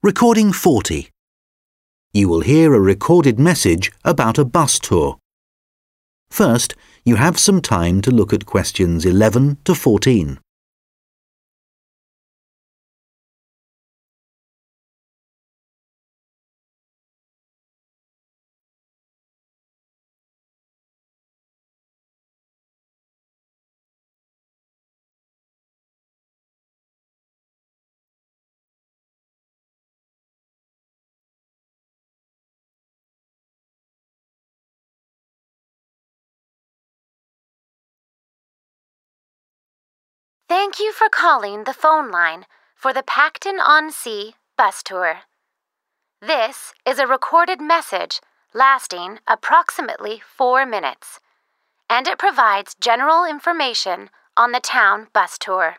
Recording 40. You will hear a recorded message about a bus tour. First, you have some time to look at questions 11 to 14. Thank you for calling the phone line for the Pacton-on-Sea bus tour. This is a recorded message lasting approximately 4 minutes, and it provides general information on the town bus tour.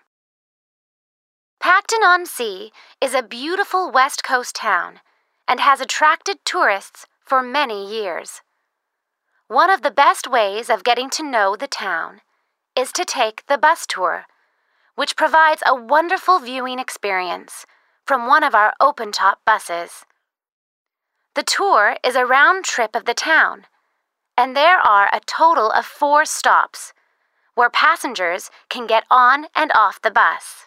Pacton-on-Sea is a beautiful West Coast town and has attracted tourists for many years. One of the best ways of getting to know the town is to take the bus tour, which provides a wonderful viewing experience from one of our open-top buses. The tour is a round trip of the town, and there are a total of 4 stops where passengers can get on and off the bus.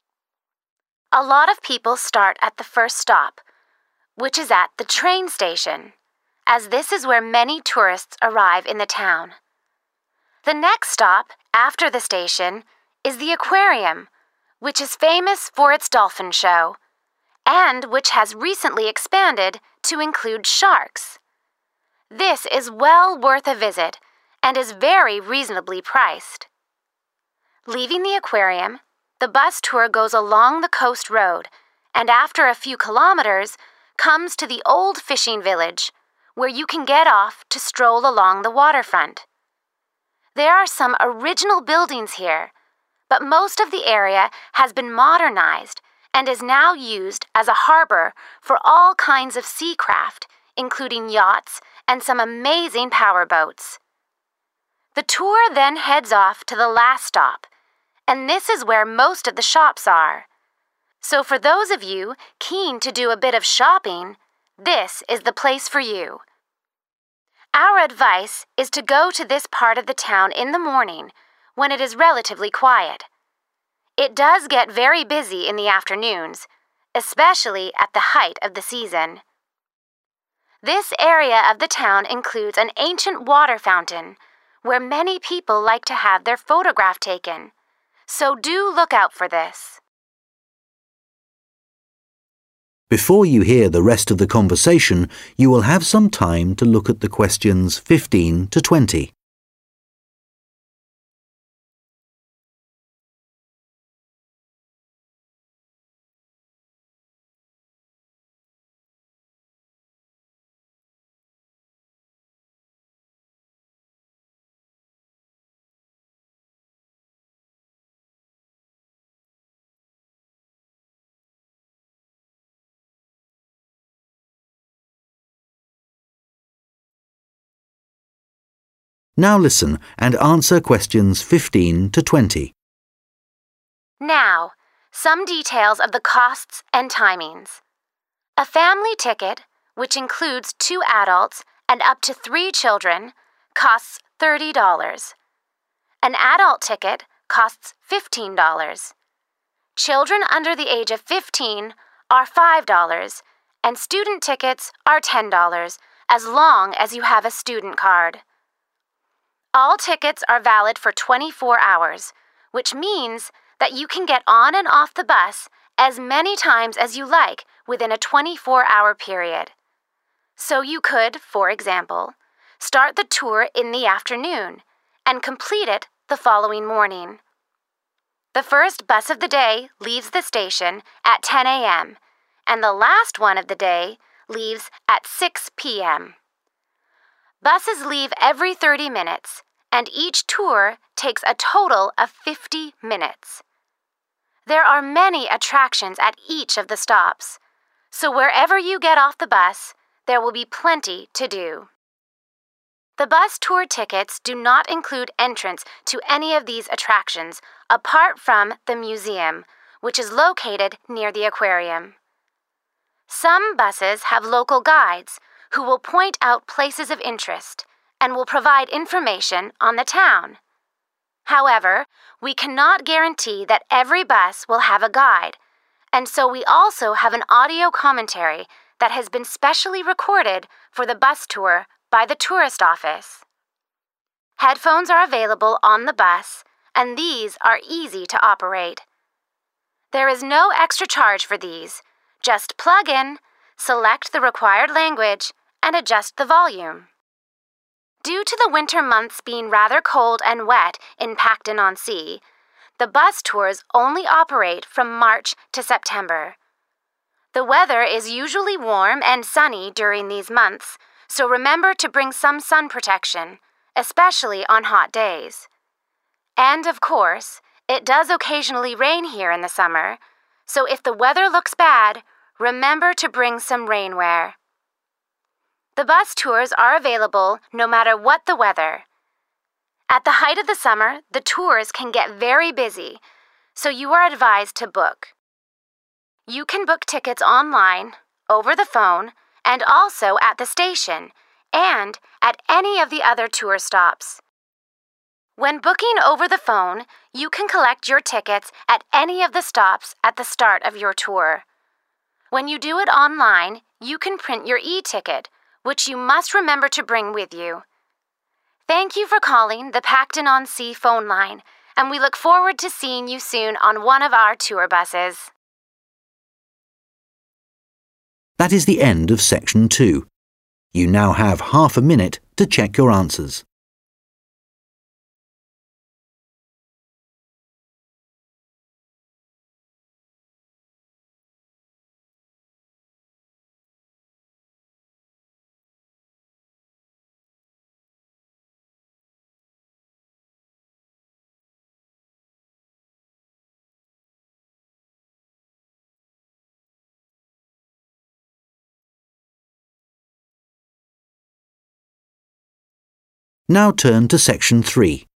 A lot of people start at the first stop, which is at the train station, as this is where many tourists arrive in the town. The next stop after the station is the aquarium, which is famous for its dolphin show, and which has recently expanded to include sharks. This is well worth a visit and is very reasonably priced. Leaving the aquarium, the bus tour goes along the coast road and after a few kilometers comes to the old fishing village, where you can get off to stroll along the waterfront. There are some original buildings here, but most of the area has been modernized and is now used as a harbor for all kinds of sea craft, including yachts and some amazing powerboats. The tour then heads off to the last stop, and this is where most of the shops are. So for those of you keen to do a bit of shopping, this is the place for you. Our advice is to go to this part of the town in the morning when it is relatively quiet. It does get very busy in the afternoons, especially at the height of the season. This area of the town includes an ancient water fountain where many people like to have their photograph taken, so do look out for this. Before you hear the rest of the conversation, you will have some time to look at the questions 15 to 20. Now listen and answer questions 15 to 20. Now, some details of the costs and timings. A family ticket, which includes 2 adults and up to 3 children, costs $30. An adult ticket costs $15. Children under the age of 15 are $5, and student tickets are $10, as long as you have a student card. All tickets are valid for 24 hours, which means that you can get on and off the bus as many times as you like within a 24-hour period. So you could, for example, start the tour in the afternoon and complete it the following morning. The first bus of the day leaves the station at 10 a.m., and the last one of the day leaves at 6 p.m. Buses leave every 30 minutes, and each tour takes a total of 50 minutes. There are many attractions at each of the stops, so wherever you get off the bus, there will be plenty to do. The bus tour tickets do not include entrance to any of these attractions apart from the museum, which is located near the aquarium. Some buses have local guides who will point out places of interest and will provide information on the town. However, we cannot guarantee that every bus will have a guide, and so we also have an audio commentary that has been specially recorded for the bus tour by the tourist office. Headphones are available on the bus, and these are easy to operate. There is no extra charge for these. Just plug in, select the required language, and adjust the volume. Due to the winter months being rather cold and wet in Pacton-on-Sea, the bus tours only operate from March to September. The weather is usually warm and sunny during these months, so remember to bring some sun protection, especially on hot days. And of course, it does occasionally rain here in the summer, so if the weather looks bad, remember to bring some rainwear. The bus tours are available no matter what the weather. At the height of the summer, the tours can get very busy, so you are advised to book. You can book tickets online, over the phone, and also at the station, and at any of the other tour stops. When booking over the phone, you can collect your tickets at any of the stops at the start of your tour. When you do it online, you can print your e-ticket, which you must remember to bring with you. Thank you for calling the Pacton-on-Sea phone line, and we look forward to seeing you soon on one of our tour buses. That is the end of Section 2. You now have half a minute to check your answers. Now turn to Section 3.